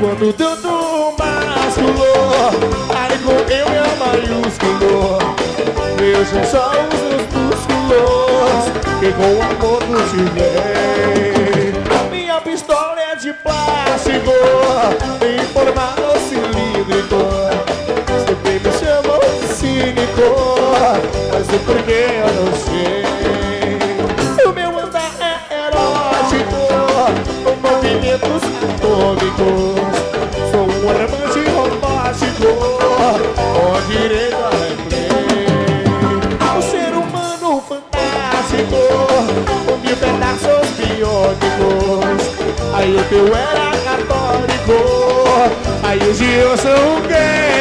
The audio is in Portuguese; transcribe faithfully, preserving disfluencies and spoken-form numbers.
quando tanto másculo, aí com eu e a maiúsculo, meus são só os meus músculos, que com amor não te vem. Minha pistola é de plástico, em formato cilíndrico, sempre me chamam de cínico, mas o porquê eu não sei. O meu andar é erótico, com movimentos atômicos, sou um amante romântico, com direito a replay. Um ser humano fantástico, com mil pedaços biônicos. Aí o teu era católico, aí hoje eu sou um gay.